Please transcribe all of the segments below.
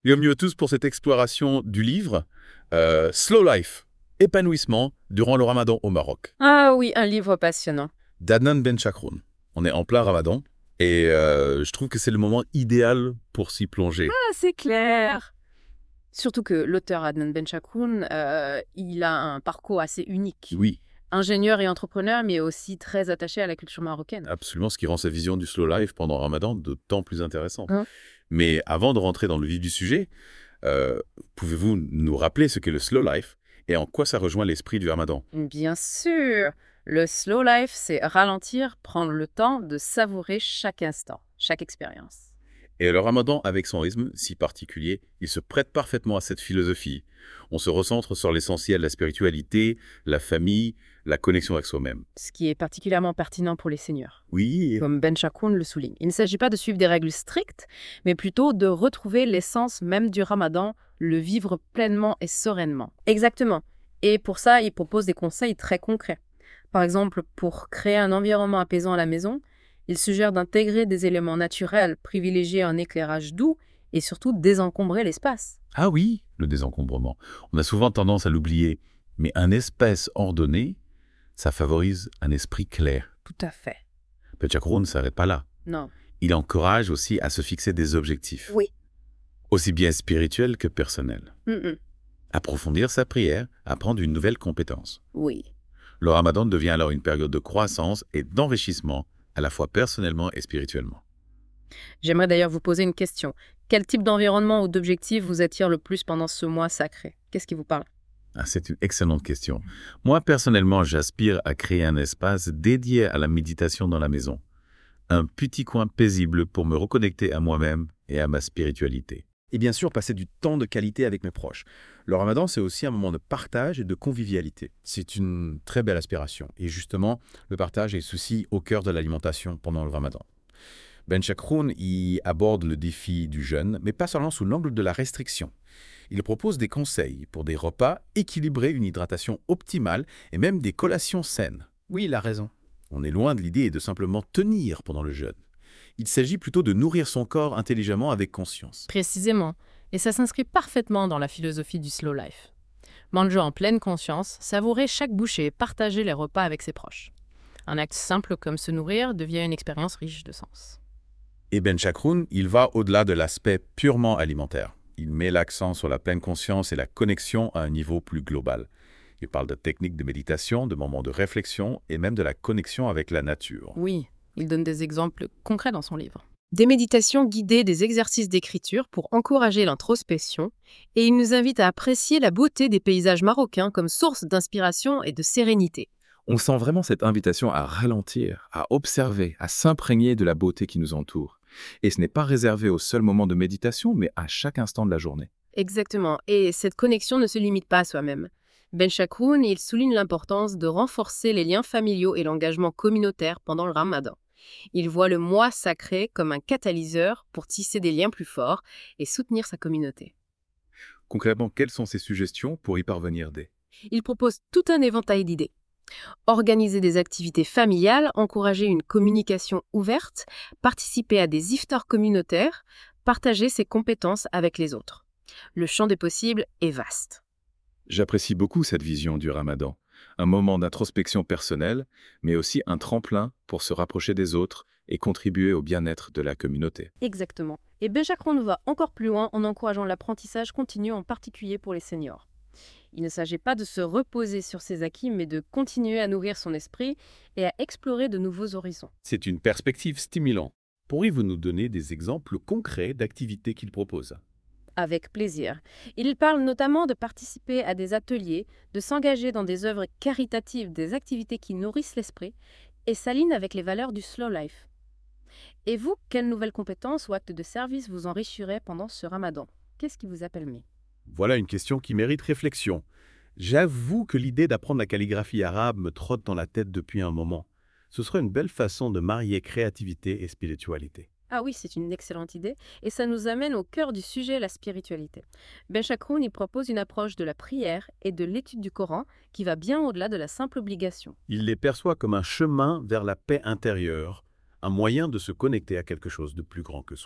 Bienvenue à tous pour cette exploration du livre Slow Life, épanouissement durant le Ramadan au Maroc, Ah oui, un livre passionnant. d'Adnan Benchakroun. On est en plein Ramadan et je trouve que c'est le moment idéal pour s'y plonger. Ah, c'est clair. Surtout que l'auteur Adnan Benchakoun, il a un parcours assez unique. Oui, Ingénieur et entrepreneur, mais aussi très attaché à la culture marocaine. absolument, ce qui rend sa vision du slow life pendant Ramadan d'autant plus intéressante. Hein. Mais avant de rentrer dans le vif du sujet, pouvez-vous nous rappeler ce qu'est le slow life et en quoi ça rejoint l'esprit du Ramadan? Bien sûr, le slow life, c'est ralentir, prendre le temps de savourer chaque instant, chaque expérience. Et le Ramadan, avec son rythme si particulier, il se prête parfaitement à cette philosophie. On se recentre sur l'essentiel, la spiritualité, la famille, la connexion avec soi-même. Ce qui est particulièrement pertinent pour les seniors. Oui, Comme Benchakoun le souligne. Il ne s'agit pas de suivre des règles strictes, mais plutôt de retrouver l'essence même du ramadan, le vivre pleinement et sereinement. Exactement. Et pour ça, il propose des conseils très concrets. Par exemple, pour créer un environnement apaisant à la maison, il suggère d'intégrer des éléments naturels, privilégier un éclairage doux et surtout désencombrer l'espace. ah oui, le désencombrement. On a souvent tendance à l'oublier, mais un espace ordonné, ça favorise un esprit clair. Tout à fait. Pechakroun ne s'arrête pas là. Non. Il encourage aussi à se fixer des objectifs, Oui. aussi bien spirituels que personnels. Mm-mm. Approfondir sa prière, apprendre une nouvelle compétence. Oui. Le Ramadan devient alors une période de croissance et d'enrichissement, à la fois personnellement et spirituellement. J'aimerais d'ailleurs vous poser une question. Quel type d'environnement ou d'objectif vous attire le plus pendant ce mois sacré? Qu'est-ce qui vous parle? Ah, c'est une excellente question. Moi, personnellement, j'aspire à créer un espace dédié à la méditation dans la maison. Un petit coin paisible pour me reconnecter à moi-même et à ma spiritualité. Et bien sûr, passer du temps de qualité avec mes proches. Le Ramadan, c'est aussi un moment de partage et de convivialité. C'est une très belle aspiration. Et justement, le partage est aussi au cœur de l'alimentation pendant le Ramadan. Ben Chakroun y aborde le défi du jeûne, mais pas seulement sous l'angle de la restriction. Il propose des conseils pour des repas équilibrés, une hydratation optimale et même des collations saines. Oui, il a raison. On est loin de l'idée de simplement tenir pendant le jeûne. Il s'agit plutôt de nourrir son corps intelligemment avec conscience. Précisément. Et ça s'inscrit parfaitement dans la philosophie du slow life. Manger en pleine conscience, savourer chaque bouchée et partager les repas avec ses proches. Un acte simple comme se nourrir devient une expérience riche de sens. Et Ben Chakroun, il va au-delà de l'aspect purement alimentaire. Il met l'accent sur la pleine conscience et la connexion à un niveau plus global. Il parle de techniques de méditation, de moments de réflexion et même de la connexion avec la nature. Oui, il donne des exemples concrets dans son livre. Des méditations guidées, des exercices d'écriture pour encourager l'introspection, et il nous invite à apprécier la beauté des paysages marocains comme source d'inspiration et de sérénité. On sent vraiment cette invitation à ralentir, à observer, à s'imprégner de la beauté qui nous entoure. Et ce n'est pas réservé au seul moment de méditation, mais à chaque instant de la journée. Exactement, et cette connexion ne se limite pas à soi-même. Ben Chakroun, il souligne l'importance de renforcer les liens familiaux et l'engagement communautaire pendant le ramadan. Il voit le mois sacré comme un catalyseur pour tisser des liens plus forts et soutenir sa communauté. Concrètement, quelles sont ces suggestions pour y parvenir dès? Il propose tout un éventail d'idées. Organiser des activités familiales, encourager une communication ouverte, participer à des iftars communautaires, partager ses compétences avec les autres. Le champ des possibles est vaste. J'apprécie beaucoup cette vision du Ramadan. Un moment d'introspection personnelle, mais aussi un tremplin pour se rapprocher des autres et contribuer au bien-être de la communauté. Exactement. Et Benchakroun va encore plus loin en encourageant l'apprentissage continu, en particulier pour les seniors. Il ne s'agit pas de se reposer sur ses acquis, mais de continuer à nourrir son esprit et à explorer de nouveaux horizons. C'est une perspective stimulante. Pourriez-vous nous donner des exemples concrets d'activités qu'il propose? Avec plaisir. Il parle notamment de participer à des ateliers, de s'engager dans des œuvres caritatives, des activités qui nourrissent l'esprit et s'alignent avec les valeurs du slow life. Et vous, quelles nouvelles compétences ou actes de service vous enrichirez pendant ce ramadan? Qu'est-ce qui vous appelle mieux? Voilà une question qui mérite réflexion. J'avoue que l'idée d'apprendre la calligraphie arabe me trotte dans la tête depuis un moment. Ce serait une belle façon de marier créativité et spiritualité. Ah oui, c'est une excellente idée, et ça nous amène au cœur du sujet, la spiritualité. Ben Chakroun y propose une approche de la prière et de l'étude du Coran qui va bien au-delà de la simple obligation. Il les perçoit comme un chemin vers la paix intérieure, un moyen de se connecter à quelque chose de plus grand que soi.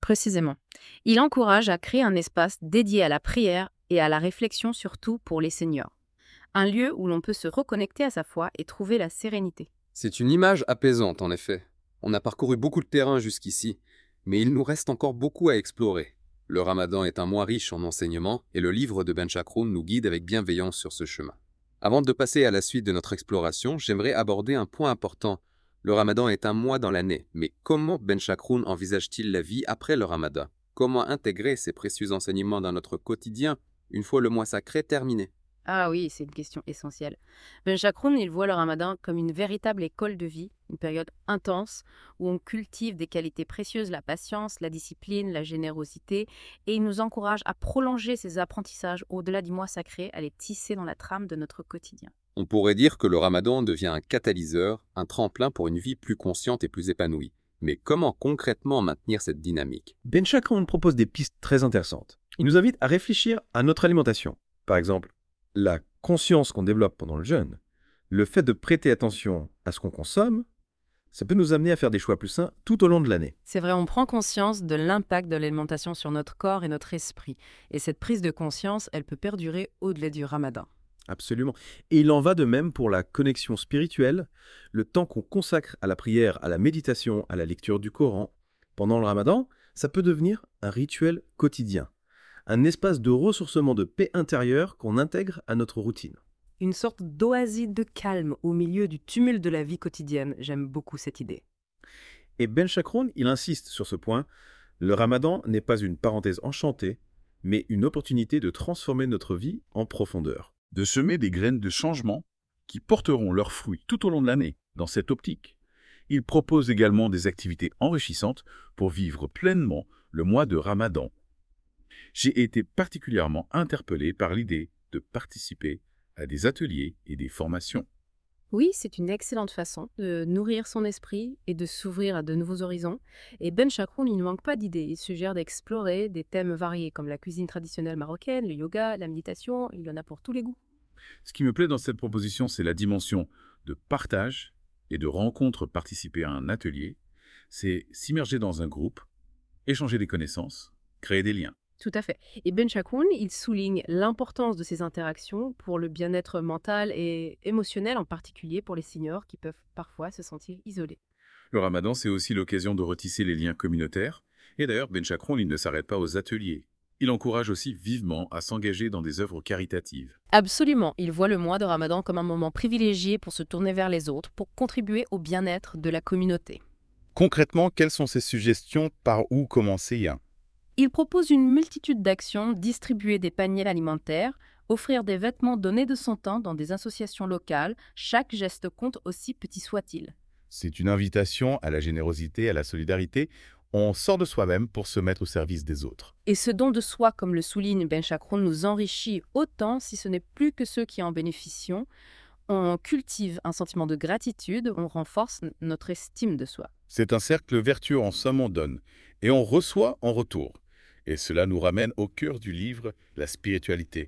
Précisément. Il encourage à créer un espace dédié à la prière et à la réflexion surtout pour les seniors. Un lieu où l'on peut se reconnecter à sa foi et trouver la sérénité. C'est une image apaisante, en effet. On a parcouru beaucoup de terrain jusqu'ici, mais il nous reste encore beaucoup à explorer. Le Ramadan est un mois riche en enseignements et le livre de Ben Chakroun nous guide avec bienveillance sur ce chemin. Avant de passer à la suite de notre exploration, j'aimerais aborder un point important. Le Ramadan est un mois dans l'année, mais comment Ben Chakroun envisage-t-il la vie après le Ramadan? Comment intégrer ces précieux enseignements dans notre quotidien une fois le mois sacré terminé? Ah oui, c'est une question essentielle. Ben Chakroun, il voit le Ramadan comme une véritable école de vie, une période intense où on cultive des qualités précieuses, la patience, la discipline, la générosité, et il nous encourage à prolonger ces apprentissages au-delà du mois sacré, à les tisser dans la trame de notre quotidien. On pourrait dire que le Ramadan devient un catalyseur, un tremplin pour une vie plus consciente et plus épanouie. Mais comment concrètement maintenir cette dynamique? Ben Chakroun propose des pistes très intéressantes. Il nous invite à réfléchir à notre alimentation. Par exemple, la conscience qu'on développe pendant le jeûne, le fait de prêter attention à ce qu'on consomme, ça peut nous amener à faire des choix plus sains tout au long de l'année. C'est vrai, on prend conscience de l'impact de l'alimentation sur notre corps et notre esprit. Et cette prise de conscience, elle peut perdurer au-delà du Ramadan. Absolument. Et il en va de même pour la connexion spirituelle, le temps qu'on consacre à la prière, à la méditation, à la lecture du Coran. Pendant le Ramadan, ça peut devenir un rituel quotidien, un espace de ressourcement de paix intérieure qu'on intègre à notre routine. Une sorte d'oasis de calme au milieu du tumulte de la vie quotidienne. J'aime beaucoup cette idée. Et Ben Chakroun, il insiste sur ce point, le Ramadan n'est pas une parenthèse enchantée, mais une opportunité de transformer notre vie en profondeur. De semer des graines de changement qui porteront leurs fruits tout au long de l'année, dans cette optique. Il propose également des activités enrichissantes pour vivre pleinement le mois de Ramadan. J'ai été particulièrement interpellé par l'idée de participer à des ateliers et des formations. Oui, c'est une excellente façon de nourrir son esprit et de s'ouvrir à de nouveaux horizons. Et Ben Chakroun, il ne manque pas d'idées. Il suggère d'explorer des thèmes variés comme la cuisine traditionnelle marocaine, le yoga, la méditation. Il en a pour tous les goûts. Ce qui me plaît dans cette proposition, c'est la dimension de partage et de rencontre. Participer à un atelier, c'est s'immerger dans un groupe, échanger des connaissances, créer des liens. Tout à fait. Et Ben Chakroun, il souligne l'importance de ces interactions pour le bien-être mental et émotionnel, en particulier pour les seniors qui peuvent parfois se sentir isolés. Le Ramadan, c'est aussi l'occasion de retisser les liens communautaires. Et d'ailleurs, Ben Chakroun, il ne s'arrête pas aux ateliers. Il encourage aussi vivement à s'engager dans des œuvres caritatives. Absolument, il voit le mois de Ramadan comme un moment privilégié pour se tourner vers les autres, pour contribuer au bien-être de la communauté. Concrètement, quelles sont ces suggestions? Par où commencer? Il propose une multitude d'actions, distribuer des paniers alimentaires, offrir des vêtements donnés de son temps dans des associations locales. Chaque geste compte, aussi petit soit-il. C'est une invitation à la générosité, à la solidarité. On sort de soi-même pour se mettre au service des autres. Et ce don de soi, comme le souligne Ben Chakroun, nous enrichit autant, si ce n'est plus que ceux qui en bénéficient. On cultive un sentiment de gratitude, on renforce notre estime de soi. C'est un cercle vertueux, en somme on donne, et on reçoit en retour. Et cela nous ramène au cœur du livre, la spiritualité.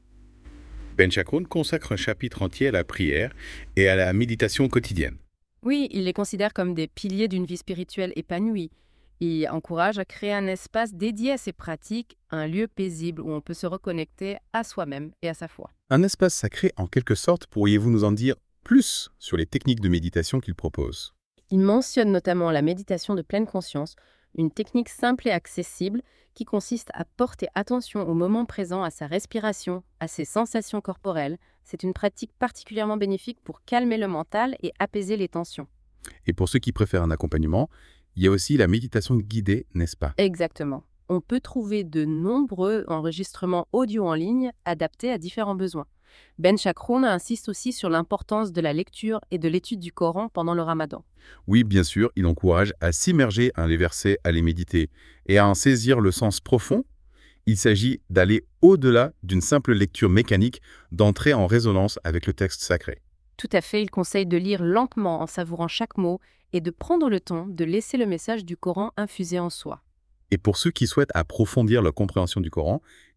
Ben Chakroun consacre un chapitre entier à la prière et à la méditation quotidienne. Oui, il les considère comme des piliers d'une vie spirituelle épanouie. Il encourage à créer un espace dédié à ces pratiques, un lieu paisible où on peut se reconnecter à soi-même et à sa foi. Un espace sacré en quelque sorte, pourriez-vous nous en dire plus sur les techniques de méditation qu'il propose? Il mentionne notamment la méditation de pleine conscience, une technique simple et accessible qui consiste à porter attention au moment présent, à sa respiration, à ses sensations corporelles. C'est une pratique particulièrement bénéfique pour calmer le mental et apaiser les tensions. Et pour ceux qui préfèrent un accompagnement, il y a aussi la méditation guidée, n'est-ce pas? Exactement. On peut trouver de nombreux enregistrements audio en ligne adaptés à différents besoins. Ben Chakroun insiste aussi sur l'importance de la lecture et de l'étude du Coran pendant le Ramadan. Oui, bien sûr, il encourage à s'immerger dans les versets, à les méditer et à en saisir le sens profond. Il s'agit d'aller au-delà d'une simple lecture mécanique, d'entrer en résonance avec le texte sacré. Tout à fait, il conseille de lire lentement en savourant chaque mot et de prendre le temps de laisser le message du Coran infuser en soi. Et pour ceux qui souhaitent approfondir leur compréhension du Coran,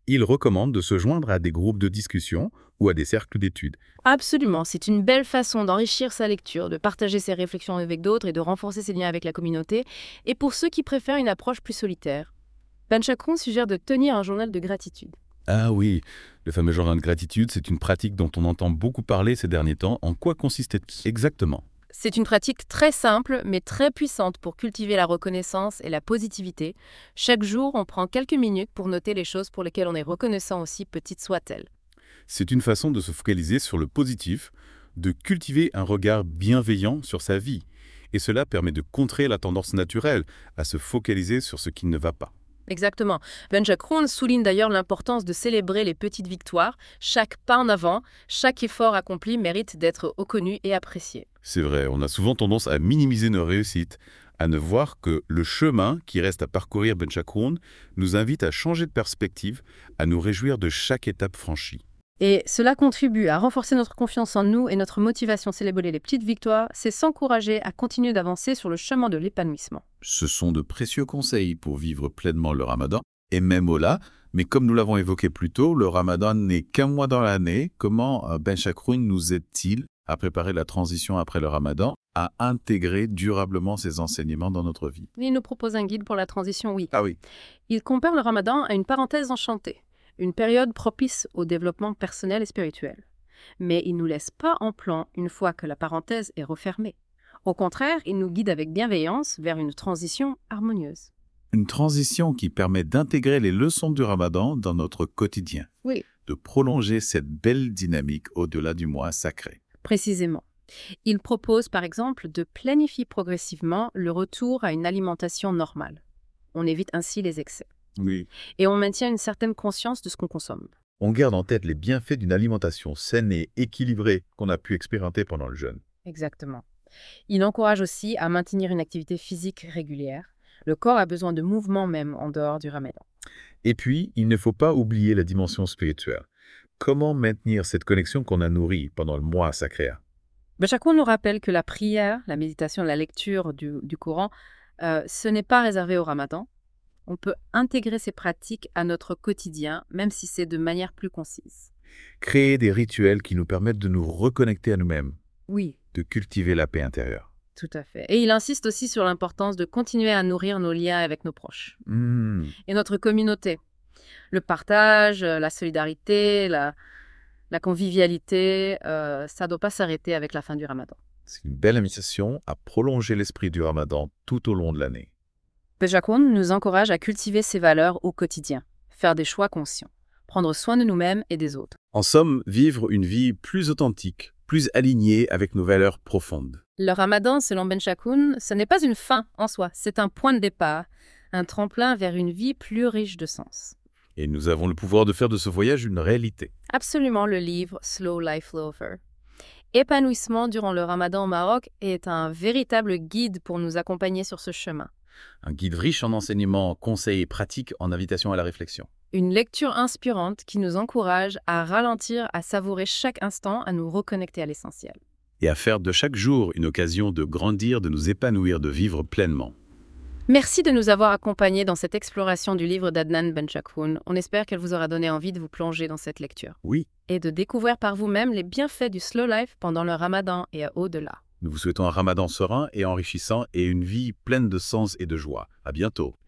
Il recommande de se joindre à des groupes de discussion ou à des cercles d'études. Absolument, c'est une belle façon d'enrichir sa lecture, de partager ses réflexions avec d'autres et de renforcer ses liens avec la communauté. Et pour ceux qui préfèrent une approche plus solitaire, Ben Chakroun suggère de tenir un journal de gratitude. Ah oui, le fameux journal de gratitude, c'est une pratique dont on entend beaucoup parler ces derniers temps. En quoi consistait-il exactement? C'est une pratique très simple mais très puissante pour cultiver la reconnaissance et la positivité. Chaque jour, on prend quelques minutes pour noter les choses pour lesquelles on est reconnaissant, aussi petites soient-elles. C'est une façon de se focaliser sur le positif, de cultiver un regard bienveillant sur sa vie. Et cela permet de contrer la tendance naturelle à se focaliser sur ce qui ne va pas. Exactement. Ben Chakroun souligne d'ailleurs l'importance de célébrer les petites victoires. Chaque pas en avant, chaque effort accompli mérite d'être reconnu et apprécié. C'est vrai, on a souvent tendance à minimiser nos réussites, à ne voir que le chemin qui reste à parcourir. Ben Chakroun nous invite à changer de perspective, à nous réjouir de chaque étape franchie. Et cela contribue à renforcer notre confiance en nous et notre motivation. Célébrer les petites victoires, c'est s'encourager à continuer d'avancer sur le chemin de l'épanouissement. Ce sont de précieux conseils pour vivre pleinement le ramadan, et même au-delà. Mais comme nous l'avons évoqué plus tôt, le ramadan n'est qu'un mois dans l'année. Comment Ben Chakroun nous aide-t-il à préparer la transition après le ramadan, à intégrer durablement ces enseignements dans notre vie? Il nous propose un guide pour la transition, oui. Ah oui. Il compare le ramadan à une parenthèse enchantée, une période propice au développement personnel et spirituel. Mais il ne nous laisse pas en plan une fois que la parenthèse est refermée. Au contraire, il nous guide avec bienveillance vers une transition harmonieuse. Une transition qui permet d'intégrer les leçons du ramadan dans notre quotidien. Oui. De prolonger cette belle dynamique au-delà du mois sacré. Précisément. Il propose par exemple de planifier progressivement le retour à une alimentation normale. On évite ainsi les excès. Oui. Et on maintient une certaine conscience de ce qu'on consomme. On garde en tête les bienfaits d'une alimentation saine et équilibrée qu'on a pu expérimenter pendant le jeûne. Exactement. Il encourage aussi à maintenir une activité physique régulière. Le corps a besoin de mouvement même en dehors du ramadan. Et puis, il ne faut pas oublier la dimension spirituelle. Comment maintenir cette connexion qu'on a nourrie pendant le mois sacré? Ben Chakroun nous rappelle que la prière, la méditation, la lecture du Coran, ce n'est pas réservé au ramadan. On peut intégrer ces pratiques à notre quotidien, même si c'est de manière plus concise. Créer des rituels qui nous permettent de nous reconnecter à nous-mêmes, Oui, de cultiver la paix intérieure. tout à fait. Et il insiste aussi sur l'importance de continuer à nourrir nos liens avec nos proches et notre communauté. Le partage, la solidarité, la convivialité, ça ne doit pas s'arrêter avec la fin du ramadan. C'est une belle invitation à prolonger l'esprit du ramadan tout au long de l'année. Ben Chakroun nous encourage à cultiver ces valeurs au quotidien, faire des choix conscients, prendre soin de nous-mêmes et des autres. En somme, vivre une vie plus authentique, plus alignée avec nos valeurs profondes. Le ramadan, selon Ben Chakroun, ce n'est pas une fin en soi, c'est un point de départ, un tremplin vers une vie plus riche de sens. Et nous avons le pouvoir de faire de ce voyage une réalité. Absolument, le livre Slow Life Lover. Épanouissement durant le ramadan au Maroc est un véritable guide pour nous accompagner sur ce chemin. Un guide riche en enseignements, conseils et pratiques en invitation à la réflexion. Une lecture inspirante qui nous encourage à ralentir, à savourer chaque instant, à nous reconnecter à l'essentiel. Et à faire de chaque jour une occasion de grandir, de nous épanouir, de vivre pleinement. Merci de nous avoir accompagnés dans cette exploration du livre d'Adnan Ben Chakroun. On espère qu'elle vous aura donné envie de vous plonger dans cette lecture. Oui. Et de découvrir par vous-même les bienfaits du slow life pendant le ramadan et au-delà. Nous vous souhaitons un ramadan serein et enrichissant et une vie pleine de sens et de joie. À bientôt.